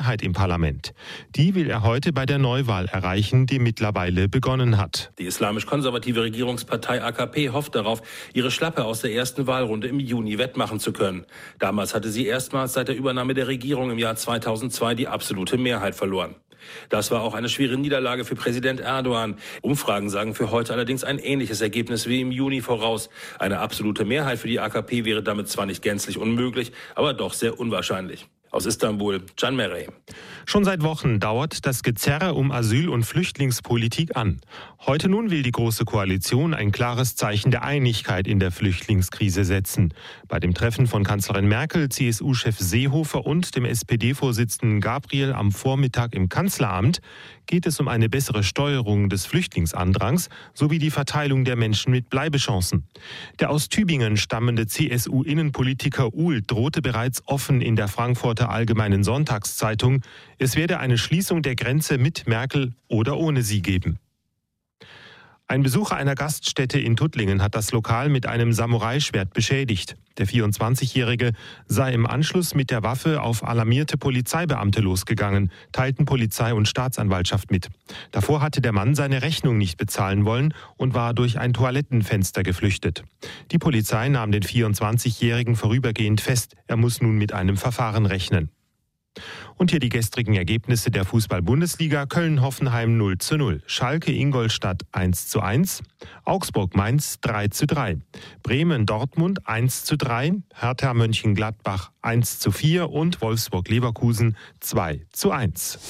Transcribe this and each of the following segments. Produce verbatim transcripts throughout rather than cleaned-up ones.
Mehrheit im Parlament. Die will er heute bei der Neuwahl erreichen, die mittlerweile begonnen hat. Die islamisch-konservative Regierungspartei A K P hofft darauf, ihre Schlappe aus der ersten Wahlrunde im Juni wettmachen zu können. Damals hatte sie erstmals seit der Übernahme der Regierung im Jahr zweitausendzwei die absolute Mehrheit verloren. Das war auch eine schwere Niederlage für Präsident Erdogan. Umfragen sagen für heute allerdings ein ähnliches Ergebnis wie im Juni voraus. Eine absolute Mehrheit für die A K P wäre damit zwar nicht gänzlich unmöglich, aber doch sehr unwahrscheinlich. Aus Istanbul, Can Merey. Schon seit Wochen dauert das Gezerre um Asyl- und Flüchtlingspolitik an. Heute nun will die Große Koalition ein klares Zeichen der Einigkeit in der Flüchtlingskrise setzen. Bei dem Treffen von Kanzlerin Merkel, C S U-Chef Seehofer und dem S P D-Vorsitzenden Gabriel am Vormittag im Kanzleramt geht es um eine bessere Steuerung des Flüchtlingsandrangs sowie die Verteilung der Menschen mit Bleibechancen. Der aus Tübingen stammende C S U-Innenpolitiker Uhl drohte bereits offen in der Frankfurter Allgemeinen Sonntagszeitung, es werde eine Schließung der Grenze mit Merkel oder ohne sie geben. Ein Besucher einer Gaststätte in Tuttlingen hat das Lokal mit einem Samurai-Schwert beschädigt. Der vierundzwanzigjährige sei im Anschluss mit der Waffe auf alarmierte Polizeibeamte losgegangen, teilten Polizei und Staatsanwaltschaft mit. Davor hatte der Mann seine Rechnung nicht bezahlen wollen und war durch ein Toilettenfenster geflüchtet. Die Polizei nahm den vierundzwanzigjährigen vorübergehend fest. Er muss nun mit einem Verfahren rechnen. Und hier die gestrigen Ergebnisse der Fußball-Bundesliga: Köln-Hoffenheim null zu null, Schalke-Ingolstadt eins zu eins, Augsburg-Mainz drei zu drei, Bremen-Dortmund eins zu drei, Hertha-Mönchengladbach eins zu vier und Wolfsburg-Leverkusen zwei zu eins.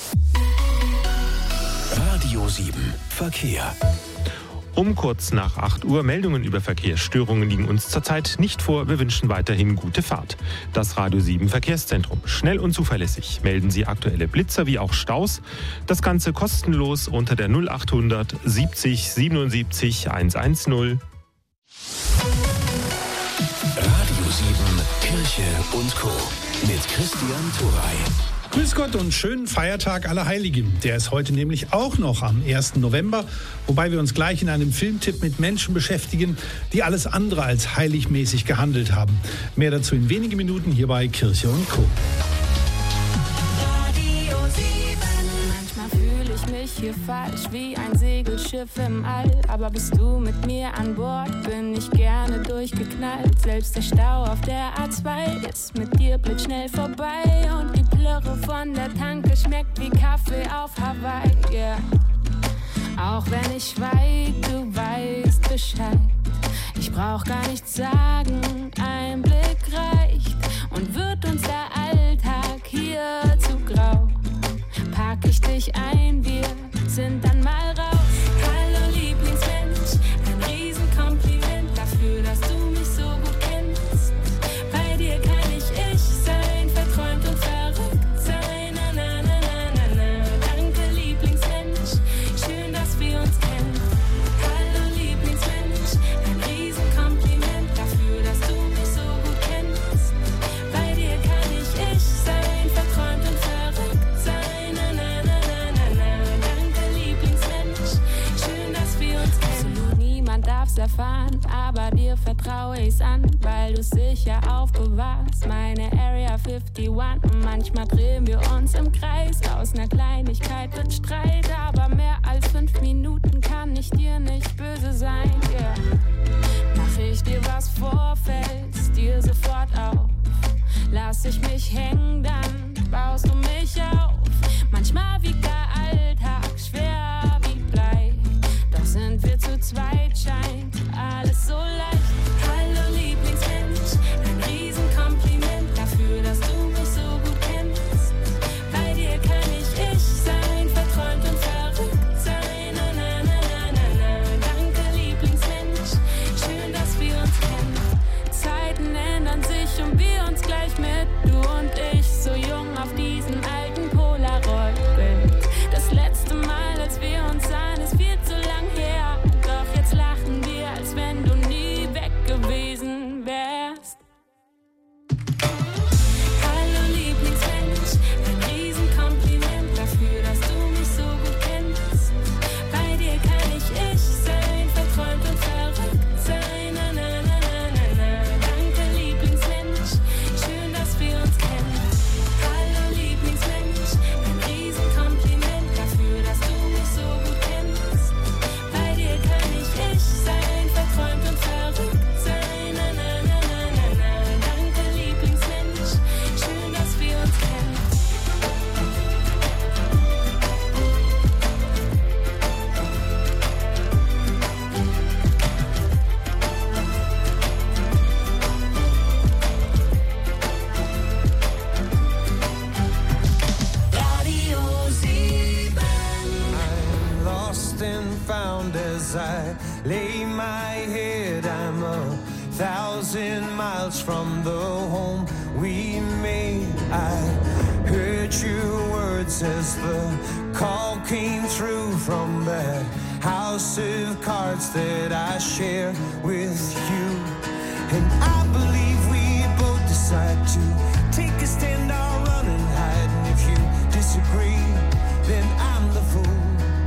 Radio sieben Verkehr. Um kurz nach acht Uhr. Meldungen über Verkehrsstörungen liegen uns zurzeit nicht vor. Wir wünschen weiterhin gute Fahrt. Das Radio sieben Verkehrszentrum. Schnell und zuverlässig melden Sie aktuelle Blitzer wie auch Staus. Das Ganze kostenlos unter der null achthundert siebzig siebenundsiebzig hundertzehn. Radio sieben Kirche und Co. mit Christian Thuray. Grüß Gott und schönen Feiertag Allerheiligen. Der ist heute nämlich auch noch am ersten November, wobei wir uns gleich in einem Filmtipp mit Menschen beschäftigen, die alles andere als heiligmäßig gehandelt haben. Mehr dazu in wenigen Minuten hier bei Kirche und Co. Hier falsch wie ein Segelschiff im All, aber bist du mit mir an Bord, bin ich gerne durchgeknallt. Selbst der Stau auf der A zwei ist mit dir blitzschnell vorbei und die Plörre von der Tanke schmeckt wie Kaffee auf Hawaii, yeah. Auch wenn ich schweig, du weißt Bescheid. Ich brauch gar nichts sagen, ein Blick reicht und wird uns der Alltag hier zu grau. Pack ich dich ein, wir sind dann mal raus. Hallo Lieblingsmensch, ein Riesenkompliment dafür, dass du mich so gut kennst. Bei dir kann ich ich sein, verträumt und verrückt sein. Na, na, na, na, na, na. Danke Lieblingsmensch, schön, dass wir uns kennen. Hallo Lieblingsmensch, ein Riesenkompliment dafür, dass du mich so gut kennst. Bei dir kann ich ich sein, verträumt und verrückt sein. Na, na, na, na, na, na. Danke Lieblingsmensch, schön, dass wir uns kennen. Absolut niemand darf's erfahren, aber dir vertraue ich's an, weil du's sicher aufbewahrst. Meine Area einundfünfzig, manchmal drehen wir uns im Kreis. Aus ner Kleinigkeit wird Streit, aber mehr als fünf Minuten kann ich dir nicht böse sein, yeah. Mach ich dir was vor, fällt's dir sofort auf. Lass ich mich hängen, dann baust du mich auf. Manchmal wiegt der Alltag schwer wie Blei, doch sind wir zu zweit, scheint alles so leicht. Hallo Lieblingsmensch, ein Riesenkompliment dafür, dass du mich so gut kennst. Bei dir kann ich ich sein, verträumt found as I lay my head. I'm a thousand miles from the home we made. I heard your words as the call came through from that house of cards that I share with you. And I believe we both decide to take a stand, I'll run and hide. And if you disagree, then I'm the fool.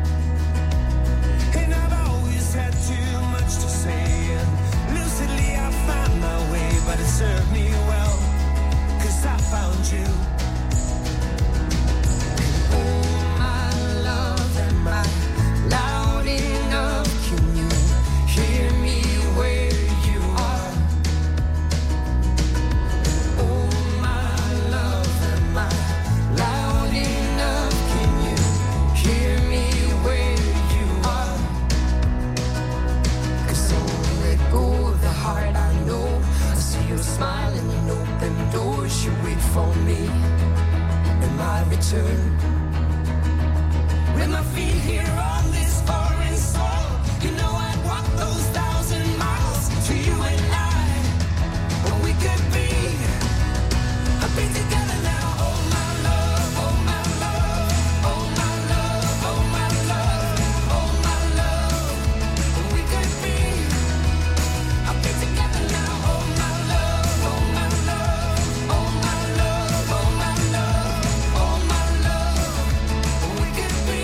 And I've always had too much to say, and lucidly I find my way. But it served me well, 'cause I found you. Oh my love, am I loud enough? Can you hear me where you are? Oh my love, am I loud enough? Can you hear me where you are? 'Cause when you let go of the heart, I know I see you smiling and open doors. You wait for me in my return. With my feet here on this foreign soil, you know I'd walk those thousand miles to you and I. Or we could be, I'll be together now. Oh my love, oh my love, oh my love, oh my love, oh my love. Or we could be, I'll be together now. Oh my love, oh my love, oh my love, oh my love, oh my love. Or we could be.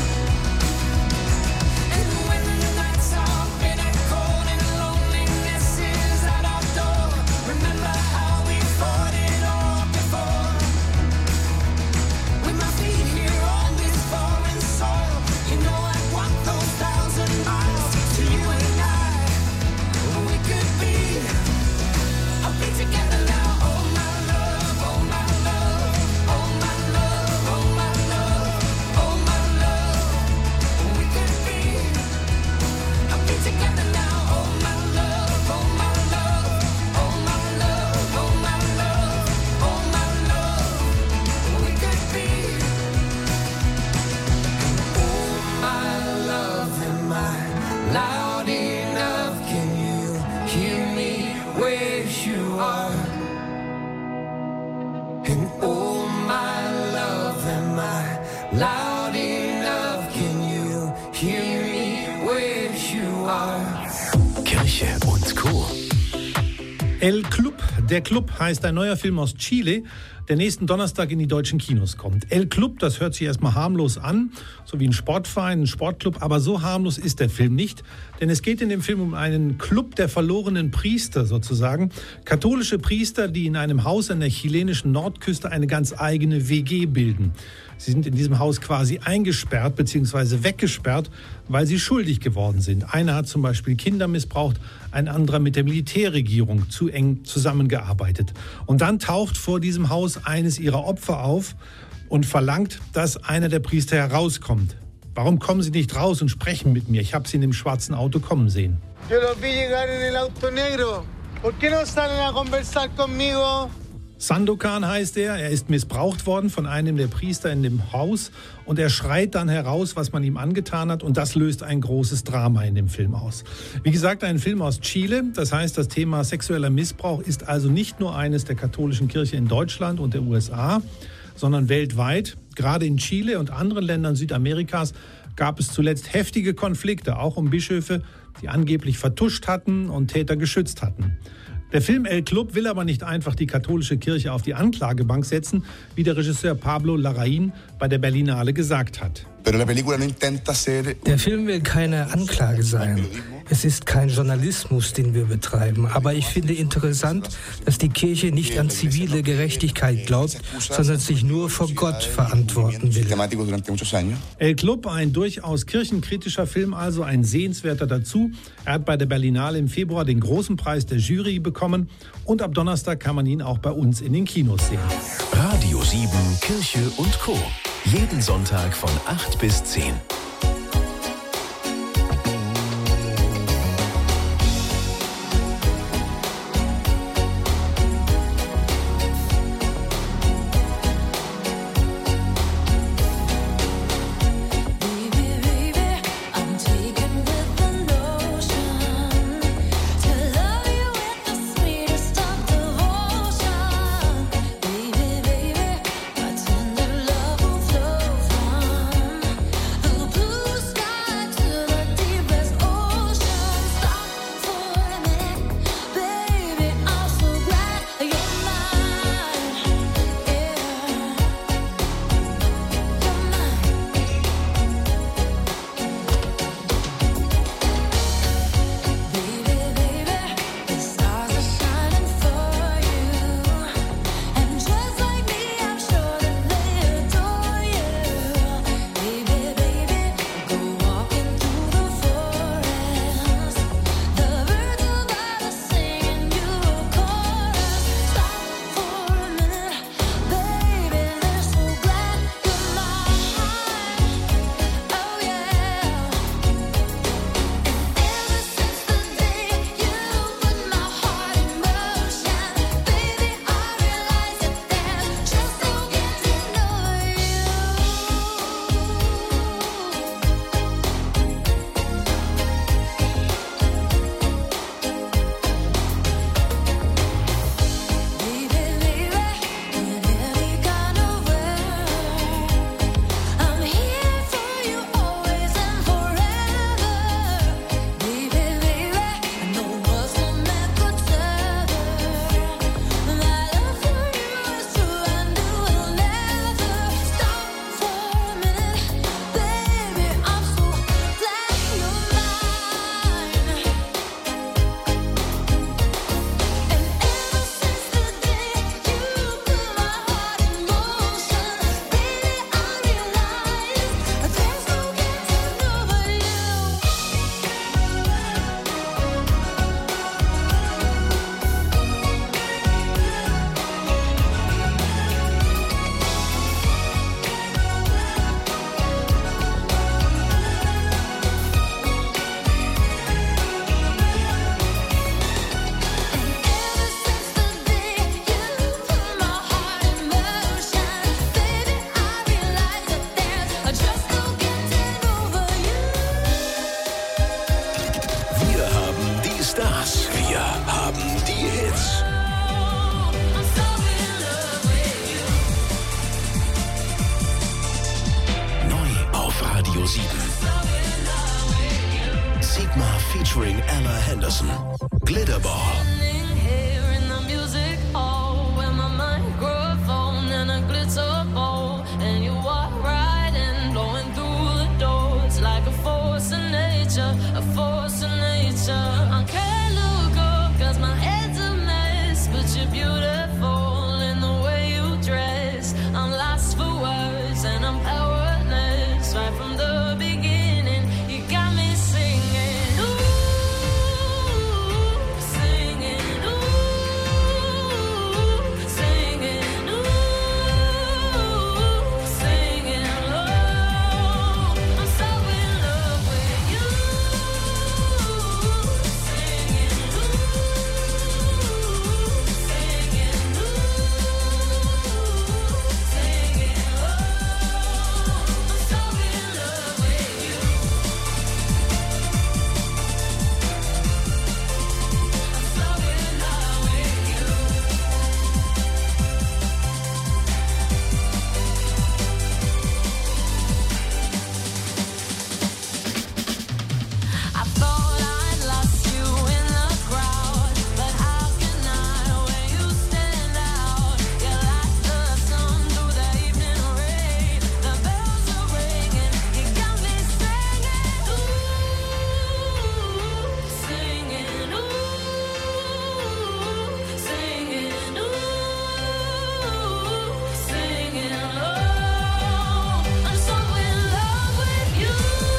And when the nights are bitter cold and loneliness is at our door, remember how we fought it all before. With my feet here on this foreign soil, you know I'd walk those thousand miles to you and I. We could be, I'll be together now. Oh my love, oh my love, oh my love, oh my love, oh my love. We could be, I'll be together now. Oh my love, oh my love, oh my love, oh my love, oh my love. We could be. Oh my love, am I loud enough? Can you hear me where you are? And oh my love, am I loud enough? Can you hear me where you are? Kirche und Co. El Club, der Club heißt ein neuer Film aus Chile, der nächsten Donnerstag in die deutschen Kinos kommt. El Club, das hört sich erstmal harmlos an, so wie ein Sportverein, ein Sportclub, aber so harmlos ist der Film nicht, denn es geht in dem Film um einen Club der verlorenen Priester sozusagen, katholische Priester, die in einem Haus an der chilenischen Nordküste eine ganz eigene W G bilden. Sie sind in diesem Haus quasi eingesperrt bzw. weggesperrt, weil sie schuldig geworden sind. Einer hat zum Beispiel Kinder missbraucht, ein anderer mit der Militärregierung zu eng zusammengearbeitet. Und dann taucht vor diesem Haus eines ihrer Opfer auf und verlangt, dass einer der Priester herauskommt. Warum kommen Sie nicht raus und sprechen mit mir? Ich habe Sie in dem schwarzen Auto kommen sehen. Yo los vi llegar en el auto negro. ¿Por qué no salen a conversar conmigo? Sandokan heißt er, er ist missbraucht worden von einem der Priester in dem Haus und er schreit dann heraus, was man ihm angetan hat und das löst ein großes Drama in dem Film aus. Wie gesagt, ein Film aus Chile, das heißt, das Thema sexueller Missbrauch ist also nicht nur eines der katholischen Kirche in Deutschland und der U S A, sondern weltweit. Gerade in Chile und anderen Ländern Südamerikas gab es zuletzt heftige Konflikte, auch um Bischöfe, die angeblich vertuscht hatten und Täter geschützt hatten. Der Film El Club will aber nicht einfach die katholische Kirche auf die Anklagebank setzen, wie der Regisseur Pablo Larraín bei der Berlinale gesagt hat. Der Film will keine Anklage sein. Es ist kein Journalismus, den wir betreiben. Aber ich finde interessant, dass die Kirche nicht an zivile Gerechtigkeit glaubt, sondern sich nur vor Gott verantworten will. El Club, ein durchaus kirchenkritischer Film, also ein sehenswerter dazu. Er hat bei der Berlinale im Februar den großen Preis der Jury bekommen und ab Donnerstag kann man ihn auch bei uns in den Kinos sehen. Radio sieben, Kirche und Co. Jeden Sonntag von acht bis zehn. Baby, baby, I'm taking sieben. Sigma featuring Ella Henderson. Glitterball. A force of nature. I can't look up 'cause my head's a mess, but you're beautiful in the way you dress. I'm lost for words and I'm powerless right from the beginning. You got me singing, ooh, singing, ooh, singing, ooh, singing low. I'm so in love with you. I thought I'd lost you in the crowd, but how can I when you stand out? You're like the sun through the evening rain. The bells are ringing, you got me singing, ooh, singing, ooh, singing, ooh, singing low. I'm so in love with you.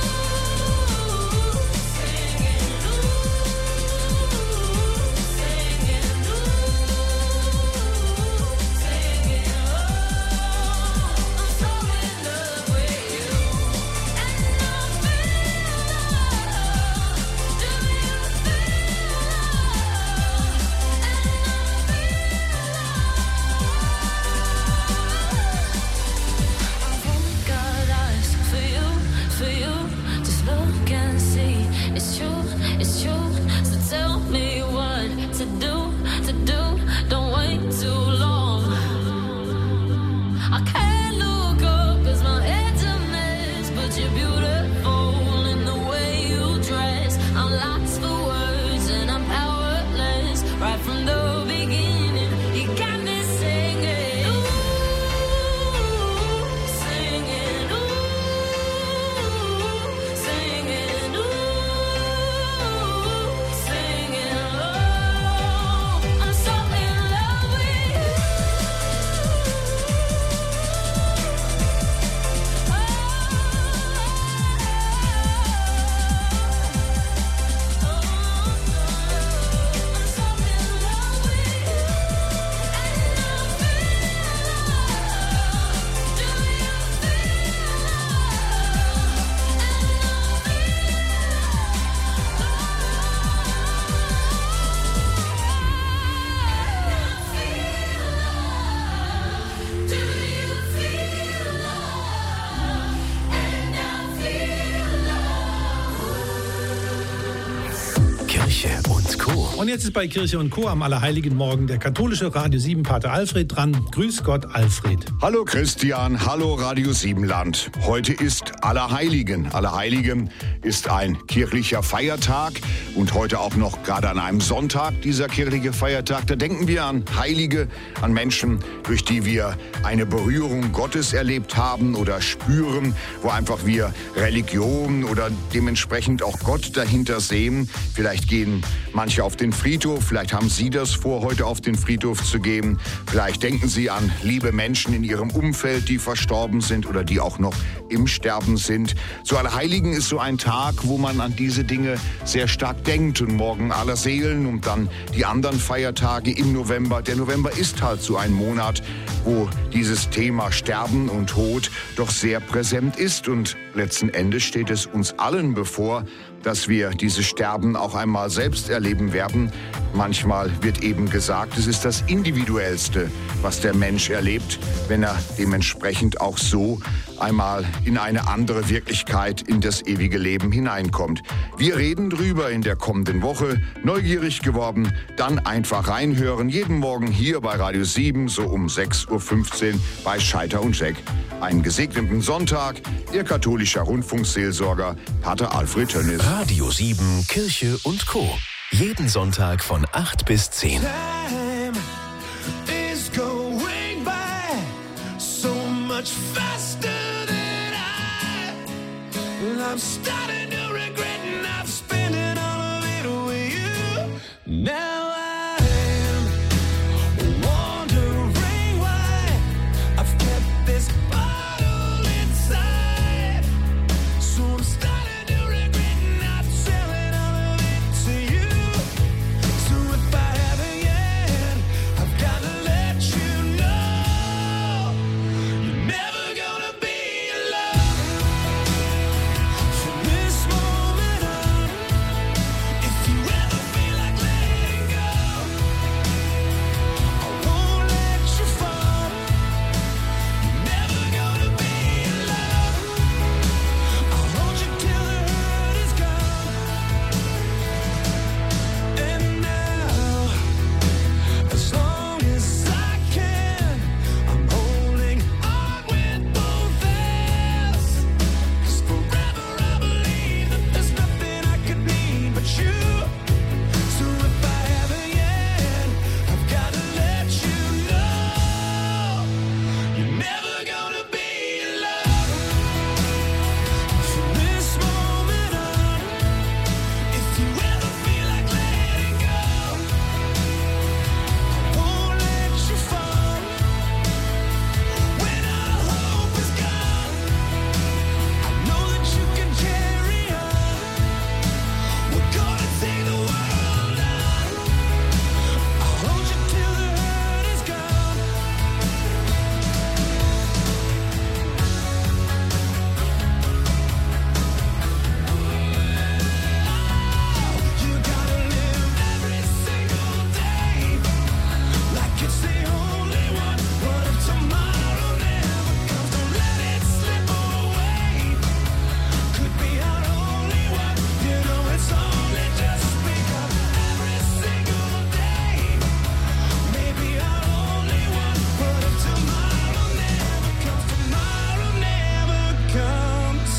Got eyes for you, for you. Just look and see. It's true, it's true. So tell me what to do, to do. Don't wait too long. I can't look up 'cause my head's a mess, but you're beautiful in the way you dress. I'm lost for words and I'm powerless right from the beginning. You got me singing, ooh, singing, ooh, singing, ooh, singing low. I'm so in love with you. Kirche und Co. Und jetzt ist bei Kirche und Co. am Allerheiligen Morgen der katholische Radio sieben Pater Alfred dran. Grüß Gott, Alfred. Hallo Christian, hallo Radio sieben Land. Heute ist Allerheiligen. Allerheiligen ist ein kirchlicher Feiertag und heute auch noch gerade an einem Sonntag dieser kirchliche Feiertag. Da denken wir an Heilige, an Menschen, durch die wir eine Berührung Gottes erlebt haben oder spüren, wo einfach wir Religion oder dementsprechend auch Gott dahinter sehen. Vielleicht gehen manche auf den Friedhof, vielleicht haben Sie das vor, heute auf den Friedhof zu gehen. Vielleicht denken Sie an liebe Menschen in Ihrem Umfeld, die verstorben sind oder die auch noch im Sterben sind. Zu Allerheiligen ist so ein Tag, wo man an diese Dinge sehr stark denkt. Und morgen Allerseelen und dann die anderen Feiertage im November. Der November ist halt so ein Monat, wo dieses Thema Sterben und Tod doch sehr präsent ist. Und letzten Endes steht es uns allen bevor, dass wir dieses Sterben auch einmal selbst erleben werden. Manchmal wird eben gesagt, es ist das Individuellste, was der Mensch erlebt, wenn er dementsprechend auch so einmal in eine andere Wirklichkeit, in das ewige Leben hineinkommt. Wir reden drüber in der kommenden Woche. Neugierig geworden, dann einfach reinhören. Jeden Morgen hier bei Radio sieben, so um sechs Uhr fünfzehn bei Scheiter und Jack. Einen gesegneten Sonntag, Ihr katholischer Rundfunkseelsorger Pater Alfred Tönnis. Radio sieben, Kirche und Co. Jeden Sonntag von acht bis zehn. Time is going by so much faster than I. I'm starting to regret and I've spent it all of it with you. Now I am wondering why I've kept this bottle inside. So I'm starting to regret not telling all of it to you. So if I haven't yet, I've gotta let you know you're never gonna be alone from this moment on. If you ever feel like letting go, I won't let you fall. You're never gonna be alone. I'll hold you till the hurt is gone. And now, as long as I can, I'm holding on with both hands. 'Cause forever I believe that there's nothing I could need but you. So if I haven't yet, I've gotta let you know you're never gonna be alone from this moment on. If you ever feel like letting go, I won't let you fall. When all hope is gone, I know that you can carry on. We're gonna take the world on. I'll hold you till the hurt is gone. You gotta live every single day like it's the only one. What if tomorrow never comes? Don't let it slip away. Could be our only one. You know it's only just begun. Every single day, maybe our only one. What if tomorrow never comes? Tomorrow never comes.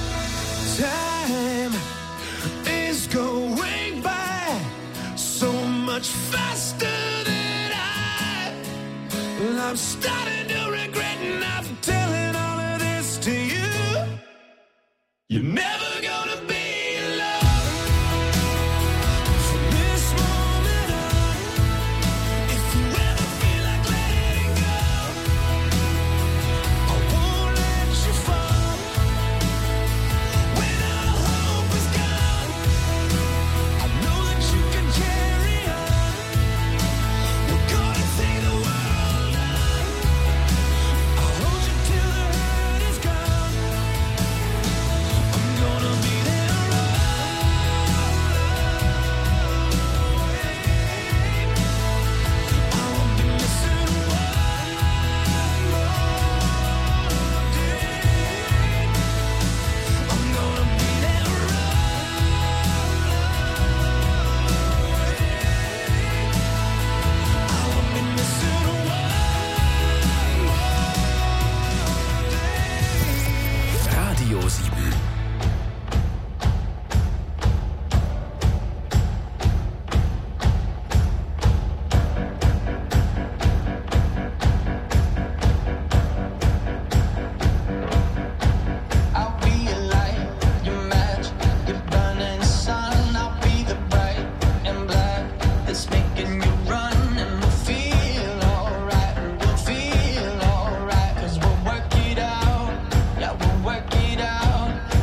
Time is going by so much faster than I. I'm starting to regret not telling all of this to you. You're never gonna be alone from this moment on. If you ever feel like letting go, I won't let you fall. When all hope is gone, I know that you can carry on. We're gonna take the world on. I'll hold you till the hurt is gone. I'm gonna be there I won't be missing one more day. I'm gonna be there I won't be missing one more day. Radio sieben. I'll be your light, your match, your burning sun. I'll be the bright and black that's making you run. And we'll feel alright, we'll feel alright. 'Cause we'll work it out, yeah, we'll work it out.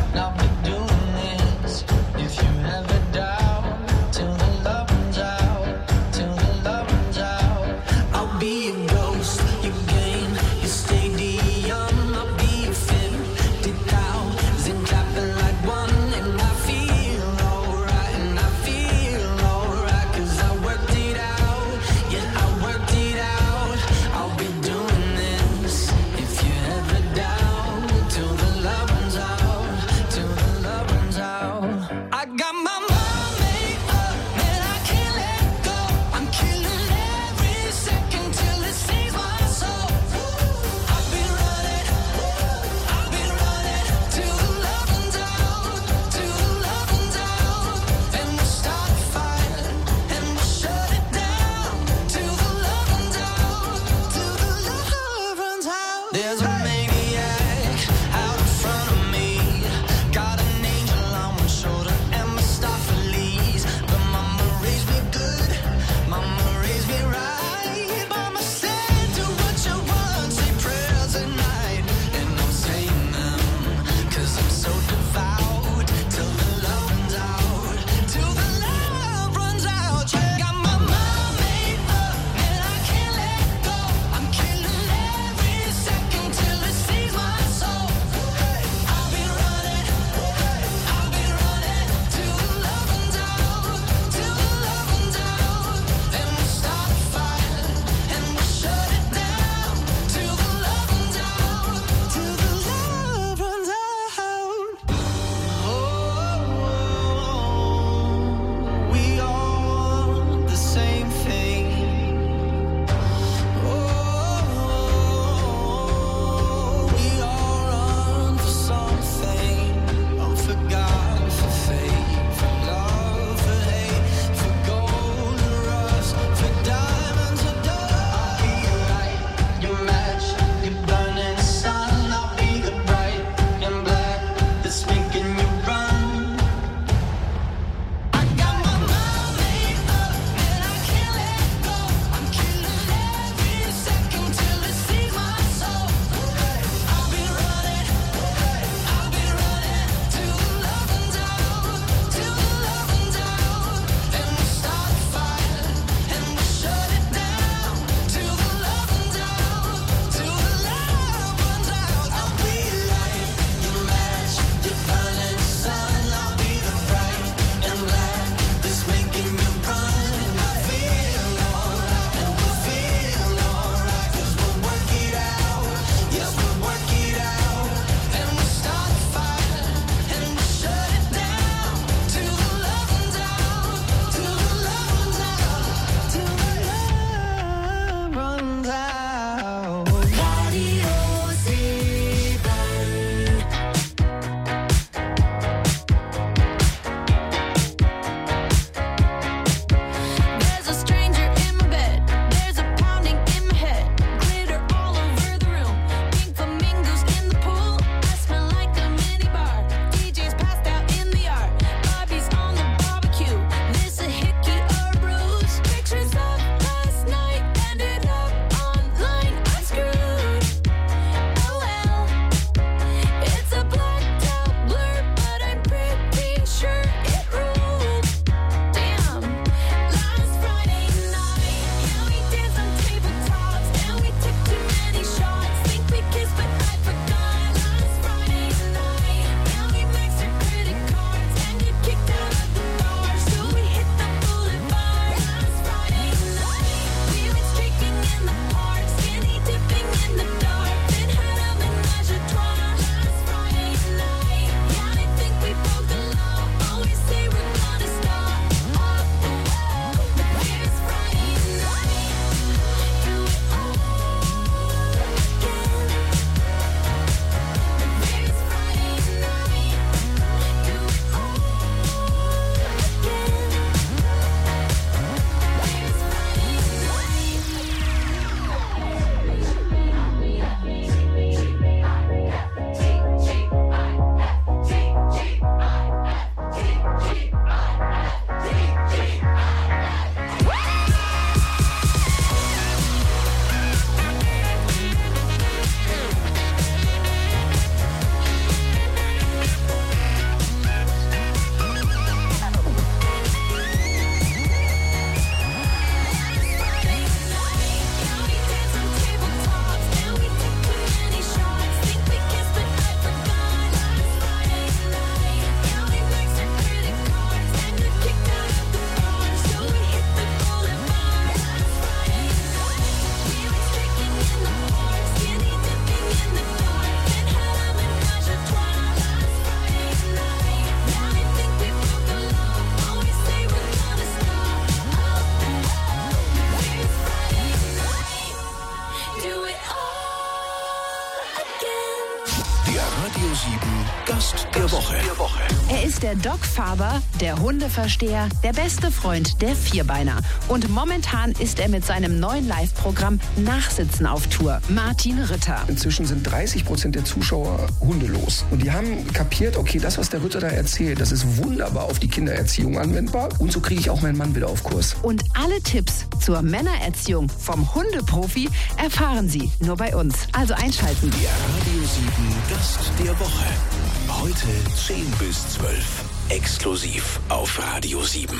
Der Radio sieben Gast der Woche. Er ist der Doc Faber, der Hundeversteher, der beste Freund der Vierbeiner. Und momentan ist er mit seinem neuen Live-Programm Nachsitzen auf Tour. Martin Ritter. Inzwischen sind dreißig Prozent der Zuschauer hundelos. Und die haben kapiert, okay, das, was der Ritter da erzählt, das ist wunderbar auf die Kindererziehung anwendbar. Und so kriege ich auch meinen Mann wieder auf Kurs. Und alle Tipps zur Männererziehung vom Hundeprofi erfahren Sie nur bei uns. Also einschalten. Der Radio sieben Gast der Woche. Heute zehn bis zwölf. Exklusiv auf Radio sieben.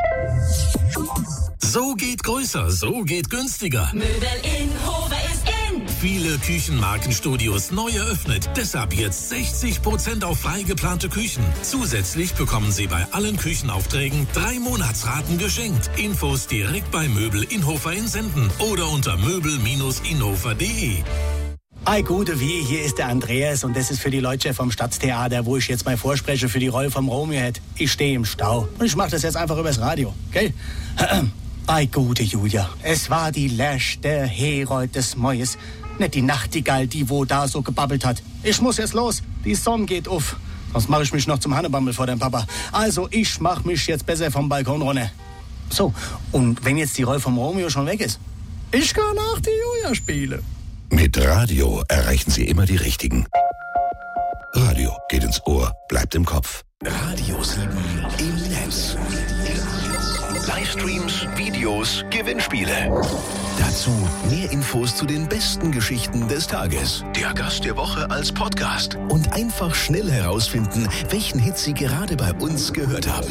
So geht größer, so geht günstiger. Möbel in Hove ist in. Viele Küchenmarkenstudios neu eröffnet. Deshalb jetzt sechzig Prozent auf frei geplante Küchen. Zusätzlich bekommen Sie bei allen Küchenaufträgen drei Monatsraten geschenkt. Infos direkt bei Möbel Inhofer in Senden oder unter möbel Bindestrich inhofer punkt de. Hi, gute wie, hier ist der Andreas und das ist für die Leute vom Stadttheater, wo ich jetzt mal vorspreche für die Rolle vom Romeo hätte. Ich stehe im Stau und ich mache das jetzt einfach übers Radio, gell? Ei, gute Julia, es war die letzte Herold des Mäus, nicht die Nachtigall, die wo da so gebabbelt hat. Ich muss jetzt los, die Sonne geht auf, sonst mache ich mich noch zum Hannebammel vor dem Papa. Also ich mach mich jetzt besser vom Balkon runter. So, und wenn jetzt die Rolle vom Romeo schon weg ist, ich kann auch die Julia spielen. Mit Radio erreichen Sie immer die Richtigen. Radio geht ins Ohr, bleibt im Kopf. Radio sieben im Netz. Livestreams, Videos, Gewinnspiele. Dazu mehr Infos zu den besten Geschichten des Tages. Der Gast der Woche als Podcast. Und einfach schnell herausfinden, welchen Hit Sie gerade bei uns gehört haben.